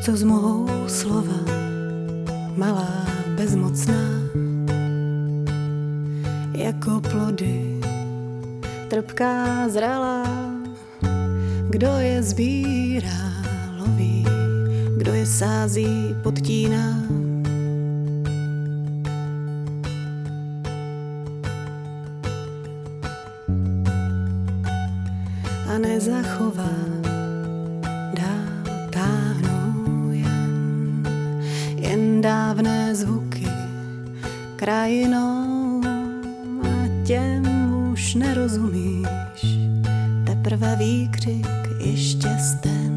co zmohou slova, malá, bezmocná, jako plody, trpká, zralá. Kdo je sbírá, loví, kdo je sází, podtíná. A nezachová, dál táhnou jen dávné zvuky krajinou a těm už nerozumíš, teprve výkřik i štěsten.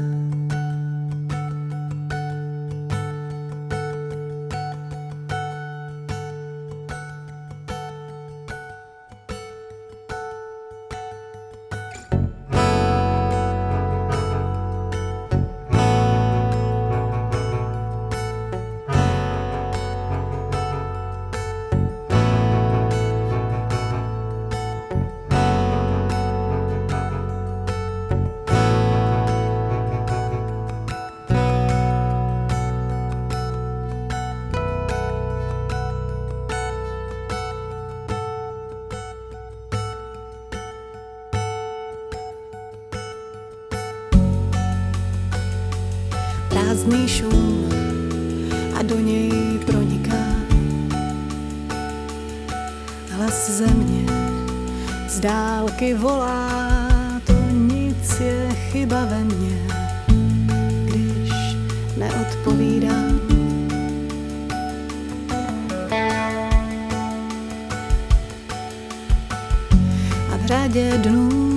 Prázdný šum a do něj proniká hlas země, z dálky volá, to nic je chyba ve mně, když neodpovídám. A v řadě dnů